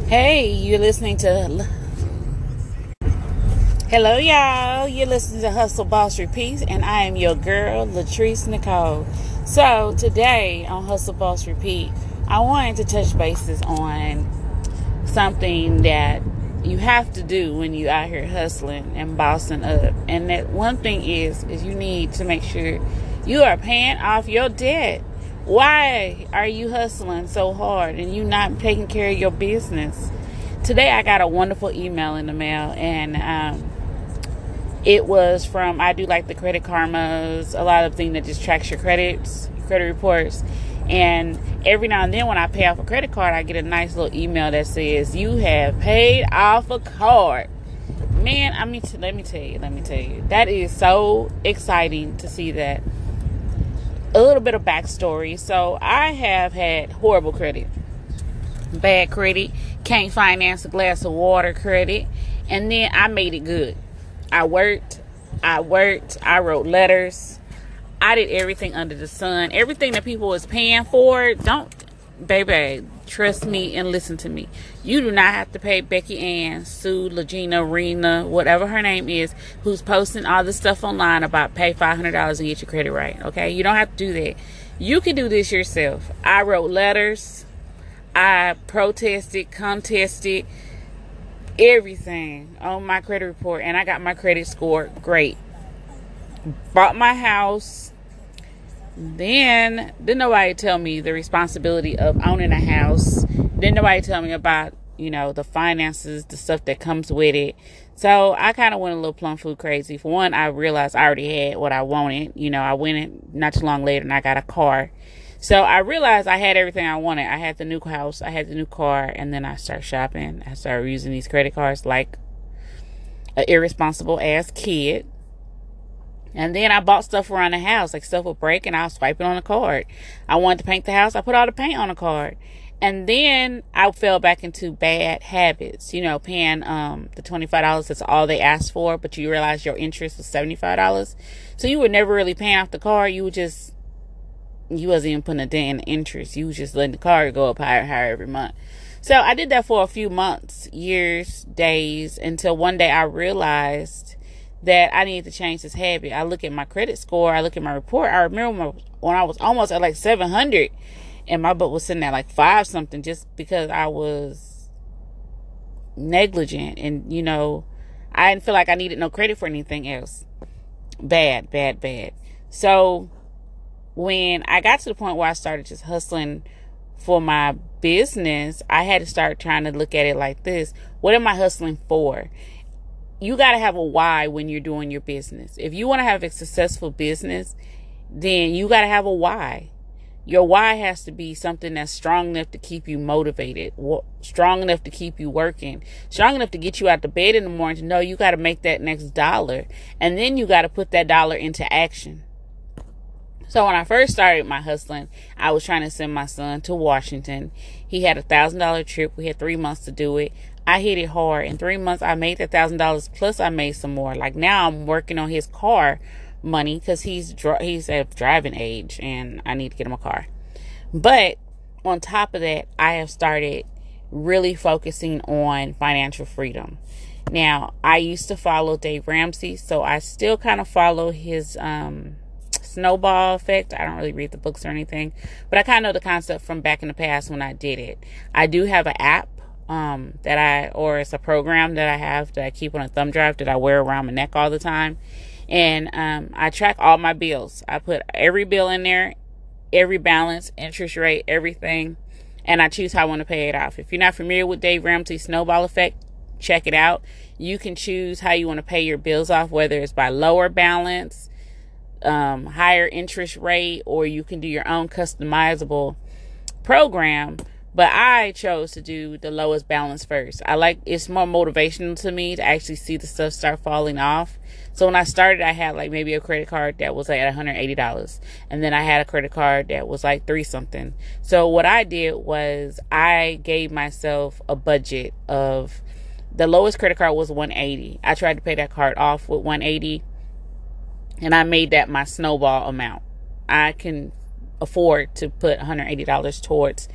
Hey, you're listening to. Hello, y'all. You're listening to Hustle Boss Repeat, and I am your girl, Latrice Nicole. So, today on Hustle Boss Repeat, I wanted to touch bases on something that you have to do when you out here hustling and bossing up. And that one thing is you need to make sure you are paying off your debt. Why are you hustling so hard and you not taking care of your business? Today I got a wonderful email in the mail, and it was from, I do like the Credit Karmas, a lot of things that just tracks your credit reports. And every now and then when I pay off a credit card, I get a nice little email that says, you have paid off a card. Man, let me tell you, that is so exciting to see that. A little bit of backstory. So I have had horrible credit, bad credit, can't finance a glass of water credit, and then I made it good. I worked, I wrote letters, I did everything under the sun. Everything that people was paying for, baby, trust me and listen to me. You do not have to pay Becky Ann, Sue, Legina, Rena, whatever her name is, who's posting all this stuff online about pay $500 and get your credit right, okay? You don't have to do that. You can do this yourself. I wrote letters, I protested, contested, everything on my credit report, and I got my credit score great. Bought my house. Then didn't nobody tell me the responsibility of owning a house. Didn't nobody tell me about, the finances, the stuff that comes with it. So I kind of went a little plum food crazy. For one, I realized I already had what I wanted. I went in not too long later and I got a car. So I realized I had everything I wanted. I had the new house, I had the new car, and then I started shopping. I started using these credit cards like an irresponsible ass kid. And then I bought stuff around the house, like stuff would break and I was swiping on the card. I wanted to paint the house, I put all the paint on the card. And then I fell back into bad habits, paying the $25, that's all they asked for, but you realize your interest was $75. So you were never really paying off the card, you wasn't even putting a dent in the interest. You was just letting the card go up higher and higher every month. So I did that for a few months, years, days, until one day I realized that I needed to change this habit. I look at my credit score, I look at my report. I remember when I was almost at like 700 and my book was sitting at like 5 something just because I was negligent and, I didn't feel like I needed no credit for anything else. Bad. So when I got to the point where I started just hustling for my business, I had to start trying to look at it like this. What am I hustling for? You got to have a why when you're doing your business. If you want to have a successful business, then you got to have a why. Your why has to be something that's strong enough to keep you motivated, strong enough to keep you working, strong enough to get you out of bed in the morning to know you got to make that next dollar. And then you got to put that dollar into action. So when I first started my hustling, I was trying to send my son to Washington. He had $1,000 trip. We had 3 months to do it. I hit it hard. In 3 months, I made that $1,000 plus I made some more. Like now I'm working on his car money because he's at driving age and I need to get him a car. But on top of that, I have started really focusing on financial freedom. Now, I used to follow Dave Ramsey, so I still kind of follow his snowball effect. I don't really read the books or anything, but I kind of know the concept from back in the past when I did it. I do have an app it's a program that I have that I keep on a thumb drive that I wear around my neck all the time. And I track all my bills. I put every bill in there, every balance, interest rate, everything, and I choose how I want to pay it off. If you're not familiar with Dave Ramsey's snowball effect, check it out. You can choose how you want to pay your bills off, whether it's by lower balance, higher interest rate, or you can do your own customizable program. But I chose to do the lowest balance first. It's more motivational to me to actually see the stuff start falling off. So when I started, I had like maybe a credit card that was like at $180. And then I had a credit card that was like 3 something. So what I did was I gave myself a budget of, the lowest credit card was $180. I tried to pay that card off with $180. And I made that my snowball amount. I can afford to put $180 towards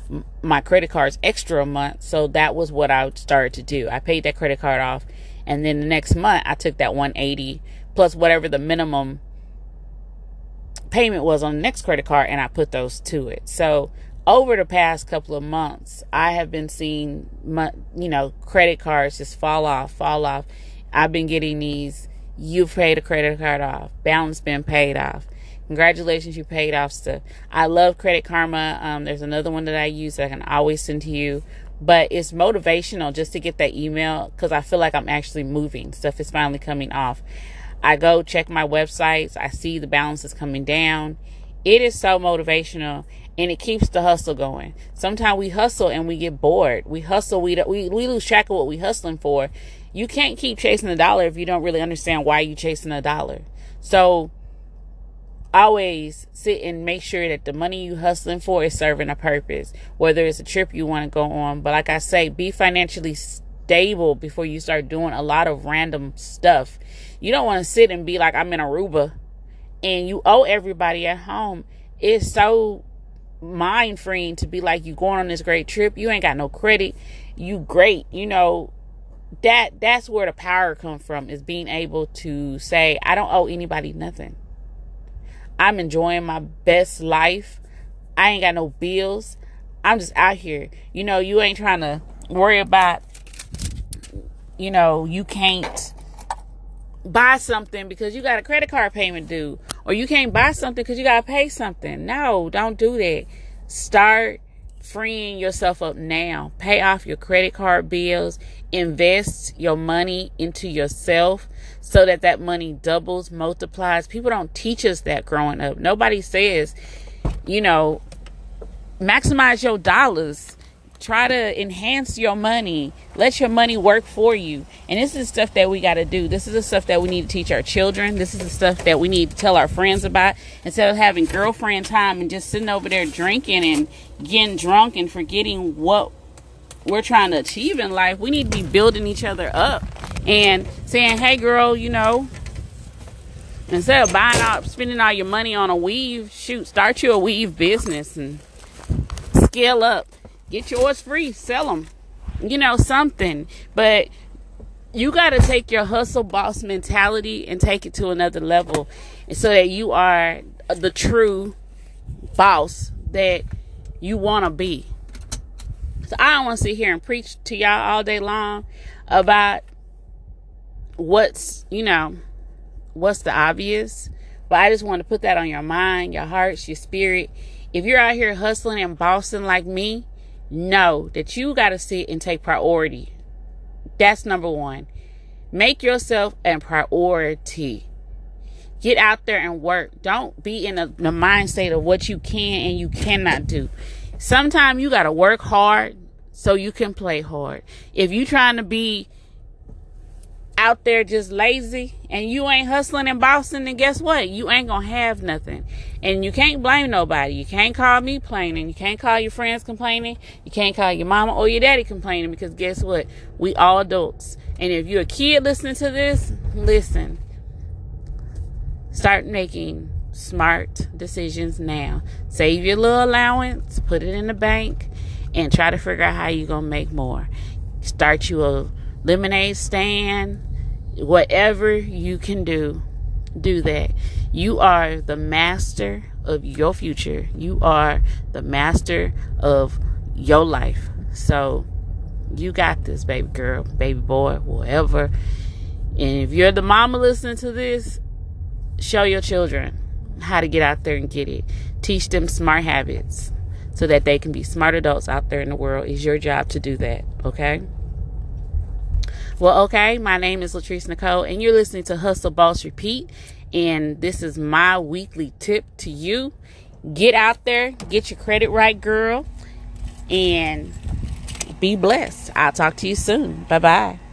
my credit cards extra a month. So that was what I started to do. I paid that credit card off, and then the next month I took that 180 plus whatever the minimum payment was on the next credit card, and I put those to it. So over the past couple of months, I have been seeing my, credit cards just fall off. I've been getting these, you've paid a credit card off, balance been paid off. Congratulations, you paid off stuff. I love Credit Karma. There's another one that I use that I can always send to you. But it's motivational just to get that email, because I feel like I'm actually moving. Stuff is finally coming off. I go check my websites. I see the balances coming down. It is so motivational, and it keeps the hustle going. Sometimes we hustle and we get bored. We hustle. We lose track of what we're hustling for. You can't keep chasing a dollar if you don't really understand why you're chasing a dollar. So always sit and make sure that the money you hustling for is serving a purpose, whether it's a trip you want to go on. But like I say, be financially stable before you start doing a lot of random stuff. You don't want to sit and be like, I'm in Aruba and you owe everybody at home. It's so mind freeing to be like, you going on this great trip, you ain't got no credit, you great, that's where the power comes from, is being able to say, I don't owe anybody nothing. I'm enjoying my best life. I ain't got no bills. I'm just out here. You ain't trying to worry about, you can't buy something because you got a credit card payment due, or you can't buy something because you got to pay something. No, don't do that. Start freeing yourself up now. Pay off your credit card bills. Invest your money into yourself so that money doubles, multiplies. People don't teach us that growing up. Nobody says, maximize your dollars. Try to enhance your money. Let your money work for you. And this is stuff that we got to do. This is the stuff that we need to teach our children. This is the stuff that we need to tell our friends about. Instead of having girlfriend time and just sitting over there drinking and getting drunk and forgetting what we're trying to achieve in life, we need to be building each other up and saying, hey girl, instead of spending all your money on a weave, start you a weave business and scale up. Get yours free, sell them, something. But you got to take your hustle boss mentality and take it to another level, so that you are the true boss that you want to be. So I don't want to sit here and preach to y'all all day long about what's the obvious. But I just want to put that on your mind, your hearts, your spirit. If you're out here hustling and bossing like me, know that you got to sit and take priority. That's number one. Make yourself a priority. Get out there and work. Don't be in the mindset of what you can and you cannot do. Sometimes you got to work hard so you can play hard. If you trying to be out there just lazy and you ain't hustling and bossing, then guess what? You ain't gonna have nothing. And you can't blame nobody. You can't call me complaining. You can't call your friends complaining. You can't call your mama or your daddy complaining, because guess what? We all adults. And if you're a kid listening to this, listen. Start making smart decisions now. Save your little allowance, put it in the bank, and try to figure out how you're gonna make more. Start you a lemonade stand. Whatever you can do that. You are the master of your future. You are the master of your life. So you got this, baby girl, baby boy, whatever. And if you're the mama listening to this, show your children how to get out there and get it. Teach them smart habits so that they can be smart adults out there in the world. It's your job to do that, okay? Well, okay, my name is Latrice Nicole, and you're listening to Hustle Boss Repeat, and this is my weekly tip to you. Get out there, get your credit right, girl, and be blessed. I'll talk to you soon. Bye-bye.